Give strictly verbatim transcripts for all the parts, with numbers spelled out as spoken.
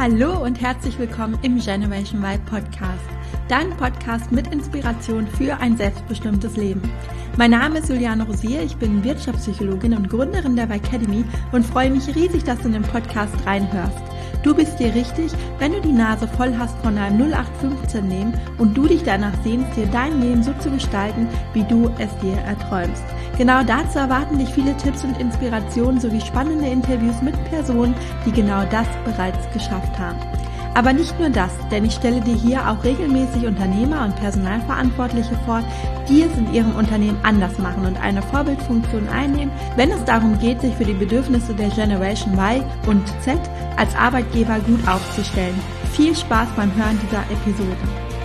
Hallo und herzlich willkommen im Generation Y Podcast, dein Podcast mit Inspiration für ein selbstbestimmtes Leben. Mein Name ist Juliane Rosier, ich bin Wirtschaftspsychologin und Gründerin der Y Academy und freue mich riesig, dass du in den Podcast reinhörst. Du bist hier richtig, wenn du die Nase voll hast von einem null acht fünfzehn Leben und du dich danach sehnst, dir dein Leben so zu gestalten, wie du es dir erträumst. Genau dazu erwarten dich viele Tipps und Inspirationen sowie spannende Interviews mit Personen, die genau das bereits geschafft haben. Aber nicht nur das, denn ich stelle dir hier auch regelmäßig Unternehmer und Personalverantwortliche vor, die es in ihrem Unternehmen anders machen und eine Vorbildfunktion einnehmen, wenn es darum geht, sich für die Bedürfnisse der Generation Y und Z als Arbeitgeber gut aufzustellen. Viel Spaß beim Hören dieser Episode.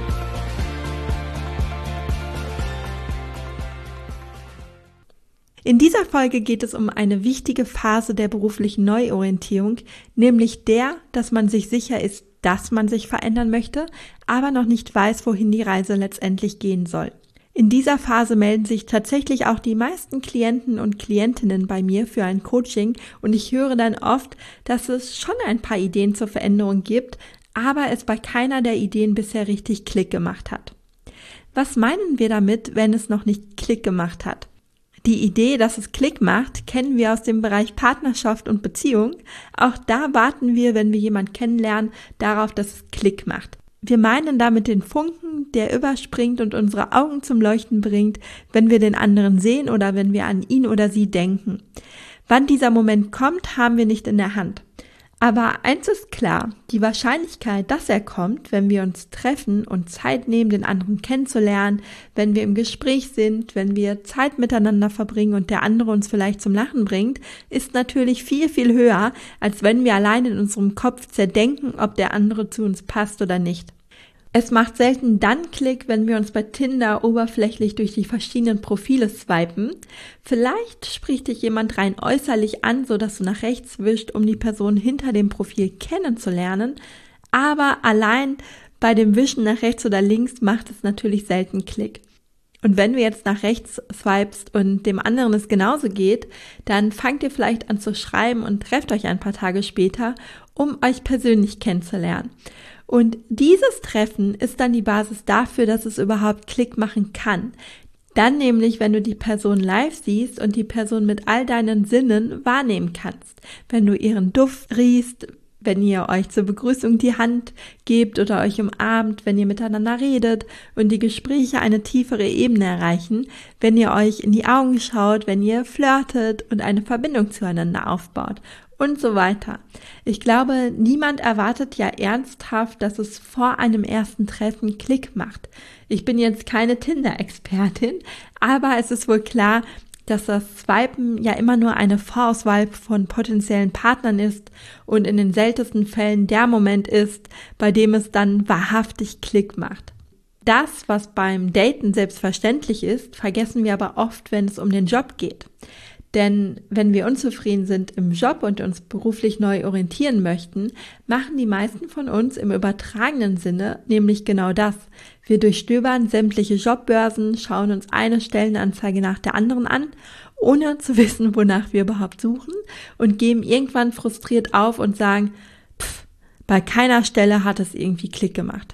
In dieser Folge geht es um eine wichtige Phase der beruflichen Neuorientierung, nämlich der, dass man sich sicher ist, dass man sich verändern möchte, aber noch nicht weiß, wohin die Reise letztendlich gehen soll. In dieser Phase melden sich tatsächlich auch die meisten Klienten und Klientinnen bei mir für ein Coaching und ich höre dann oft, dass es schon ein paar Ideen zur Veränderung gibt, aber es bei keiner der Ideen bisher richtig Klick gemacht hat. Was meinen wir damit, wenn es noch nicht Klick gemacht hat? Die Idee, dass es Klick macht, kennen wir aus dem Bereich Partnerschaft und Beziehung. Auch da warten wir, wenn wir jemanden kennenlernen, darauf, dass es Klick macht. Wir meinen damit den Funken, der überspringt und unsere Augen zum Leuchten bringt, wenn wir den anderen sehen oder wenn wir an ihn oder sie denken. Wann dieser Moment kommt, haben wir nicht in der Hand. Aber eins ist klar, die Wahrscheinlichkeit, dass er kommt, wenn wir uns treffen und Zeit nehmen, den anderen kennenzulernen, wenn wir im Gespräch sind, wenn wir Zeit miteinander verbringen und der andere uns vielleicht zum Lachen bringt, ist natürlich viel, viel höher, als wenn wir allein in unserem Kopf zerdenken, ob der andere zu uns passt oder nicht. Es macht selten dann Klick, wenn wir uns bei Tinder oberflächlich durch die verschiedenen Profile swipen. Vielleicht spricht dich jemand rein äußerlich an, sodass du nach rechts wischst, um die Person hinter dem Profil kennenzulernen. Aber allein bei dem Wischen nach rechts oder links macht es natürlich selten Klick. Und wenn du jetzt nach rechts swipest und dem anderen es genauso geht, dann fangt ihr vielleicht an zu schreiben und trefft euch ein paar Tage später, um euch persönlich kennenzulernen. Und dieses Treffen ist dann die Basis dafür, dass es überhaupt Klick machen kann. Dann nämlich, wenn du die Person live siehst und die Person mit all deinen Sinnen wahrnehmen kannst. Wenn du ihren Duft riechst, wenn ihr euch zur Begrüßung die Hand gebt oder euch umarmt, wenn ihr miteinander redet und die Gespräche eine tiefere Ebene erreichen, wenn ihr euch in die Augen schaut, wenn ihr flirtet und eine Verbindung zueinander aufbaut und so weiter. Ich glaube, niemand erwartet ja ernsthaft, dass es vor einem ersten Treffen Klick macht. Ich bin jetzt keine Tinder-Expertin, aber es ist wohl klar, dass das Swipen ja immer nur eine Vorauswahl von potenziellen Partnern ist und in den seltensten Fällen der Moment ist, bei dem es dann wahrhaftig Klick macht. Das, was beim Daten selbstverständlich ist, vergessen wir aber oft, wenn es um den Job geht. Denn wenn wir unzufrieden sind im Job und uns beruflich neu orientieren möchten, machen die meisten von uns im übertragenen Sinne nämlich genau das. Wir durchstöbern sämtliche Jobbörsen, schauen uns eine Stellenanzeige nach der anderen an, ohne zu wissen, wonach wir überhaupt suchen und geben irgendwann frustriert auf und sagen, pff, bei keiner Stelle hat es irgendwie Klick gemacht.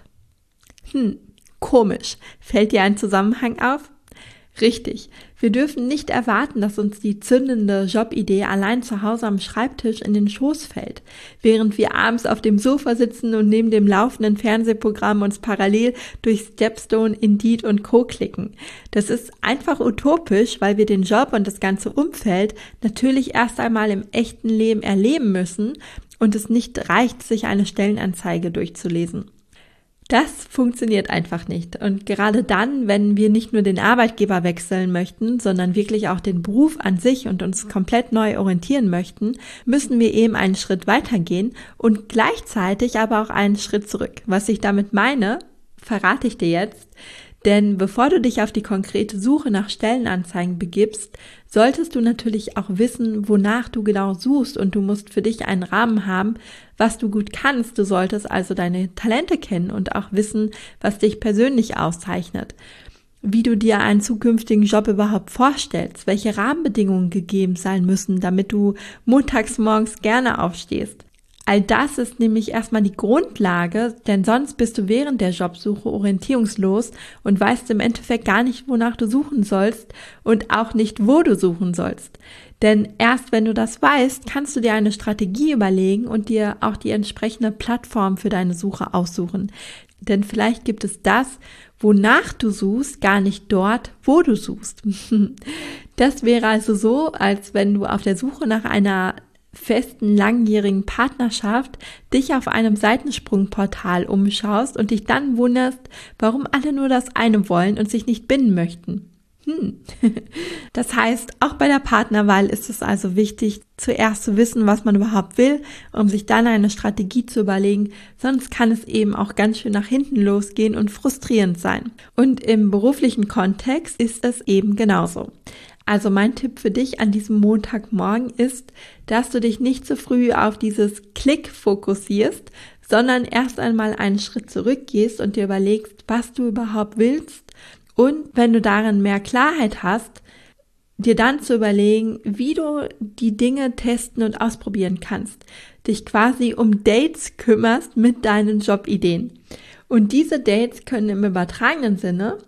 Hm, komisch. Fällt dir ein Zusammenhang auf? Richtig. Wir dürfen nicht erwarten, dass uns die zündende Jobidee allein zu Hause am Schreibtisch in den Schoß fällt, während wir abends auf dem Sofa sitzen und neben dem laufenden Fernsehprogramm uns parallel durch Stepstone, Indeed und Co. klicken. Das ist einfach utopisch, weil wir den Job und das ganze Umfeld natürlich erst einmal im echten Leben erleben müssen und es nicht reicht, sich eine Stellenanzeige durchzulesen. Das funktioniert einfach nicht. Und gerade dann, wenn wir nicht nur den Arbeitgeber wechseln möchten, sondern wirklich auch den Beruf an sich und uns komplett neu orientieren möchten, müssen wir eben einen Schritt weitergehen und gleichzeitig aber auch einen Schritt zurück. Was ich damit meine, verrate ich dir jetzt. Denn bevor du dich auf die konkrete Suche nach Stellenanzeigen begibst, solltest du natürlich auch wissen, wonach du genau suchst und du musst für dich einen Rahmen haben, was du gut kannst. Du solltest also deine Talente kennen und auch wissen, was dich persönlich auszeichnet. Wie du dir einen zukünftigen Job überhaupt vorstellst, welche Rahmenbedingungen gegeben sein müssen, damit du montags morgens gerne aufstehst. All das ist nämlich erstmal die Grundlage, denn sonst bist du während der Jobsuche orientierungslos und weißt im Endeffekt gar nicht, wonach du suchen sollst und auch nicht, wo du suchen sollst. Denn erst wenn du das weißt, kannst du dir eine Strategie überlegen und dir auch die entsprechende Plattform für deine Suche aussuchen. Denn vielleicht gibt es das, wonach du suchst, gar nicht dort, wo du suchst. Das wäre also so, als wenn du auf der Suche nach einer festen, langjährigen Partnerschaft dich auf einem Seitensprungportal umschaust und dich dann wunderst, warum alle nur das eine wollen und sich nicht binden möchten. Hm. Das heißt, auch bei der Partnerwahl ist es also wichtig, zuerst zu wissen, was man überhaupt will, um sich dann eine Strategie zu überlegen, sonst kann es eben auch ganz schön nach hinten losgehen und frustrierend sein. Und im beruflichen Kontext ist es eben genauso. Also mein Tipp für dich an diesem Montagmorgen ist, dass du dich nicht zu früh auf dieses Klick fokussierst, sondern erst einmal einen Schritt zurückgehst und dir überlegst, was du überhaupt willst. Und wenn du darin mehr Klarheit hast, dir dann zu überlegen, wie du die Dinge testen und ausprobieren kannst. Dich quasi um Dates kümmerst mit deinen Jobideen. Und diese Dates können im übertragenen Sinne,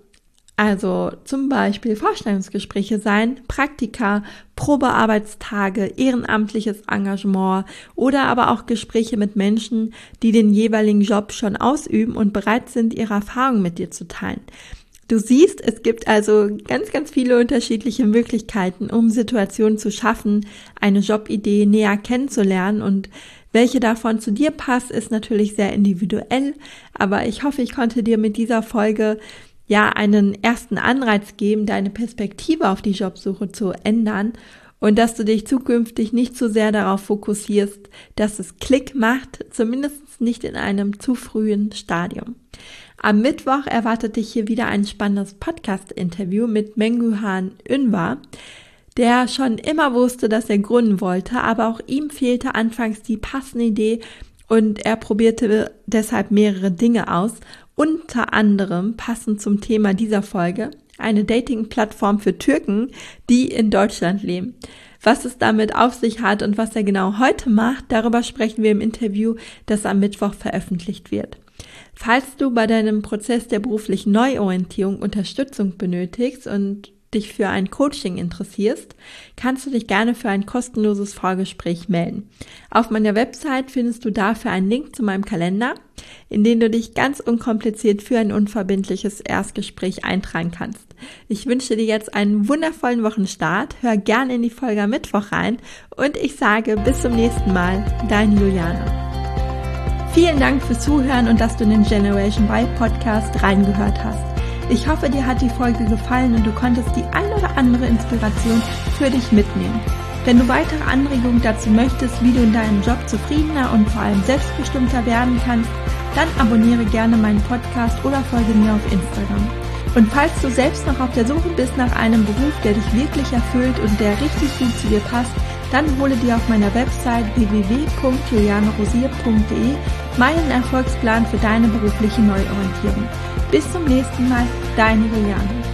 also zum Beispiel Vorstellungsgespräche sein, Praktika, Probearbeitstage, ehrenamtliches Engagement oder aber auch Gespräche mit Menschen, die den jeweiligen Job schon ausüben und bereit sind, ihre Erfahrungen mit dir zu teilen. Du siehst, es gibt also ganz, ganz viele unterschiedliche Möglichkeiten, um Situationen zu schaffen, eine Jobidee näher kennenzulernen, und welche davon zu dir passt, ist natürlich sehr individuell, aber ich hoffe, ich konnte dir mit dieser Folge ja einen ersten Anreiz geben, deine Perspektive auf die Jobsuche zu ändern und dass du dich zukünftig nicht so sehr darauf fokussierst, dass es Klick macht, zumindest nicht in einem zu frühen Stadium. Am Mittwoch erwartet dich hier wieder ein spannendes Podcast-Interview mit Menguhan Ünvar, der schon immer wusste, dass er gründen wollte, aber auch ihm fehlte anfangs die passende Idee und er probierte deshalb mehrere Dinge aus. Unter anderem, passend zum Thema dieser Folge, eine Dating-Plattform für Türken, die in Deutschland leben. Was es damit auf sich hat und was er genau heute macht, darüber sprechen wir im Interview, das am Mittwoch veröffentlicht wird. Falls du bei deinem Prozess der beruflichen Neuorientierung Unterstützung benötigst und dich für ein Coaching interessierst, kannst du dich gerne für ein kostenloses Vorgespräch melden. Auf meiner Website findest du dafür einen Link zu meinem Kalender, in den du dich ganz unkompliziert für ein unverbindliches Erstgespräch eintragen kannst. Ich wünsche dir jetzt einen wundervollen Wochenstart, hör gerne in die Folge am Mittwoch rein und ich sage bis zum nächsten Mal, deine Juliane. Vielen Dank fürs Zuhören und dass du in den Generation Y Podcast reingehört hast. Ich hoffe, dir hat die Folge gefallen und du konntest die ein oder andere Inspiration für dich mitnehmen. Wenn du weitere Anregungen dazu möchtest, wie du in deinem Job zufriedener und vor allem selbstbestimmter werden kannst, dann abonniere gerne meinen Podcast oder folge mir auf Instagram. Und falls du selbst noch auf der Suche bist nach einem Beruf, der dich wirklich erfüllt und der richtig gut zu dir passt, dann hole dir auf meiner Website w w w punkt juliane rosier punkt de meinen Erfolgsplan für deine berufliche Neuorientierung. Bis zum nächsten Mal, deine Juliane.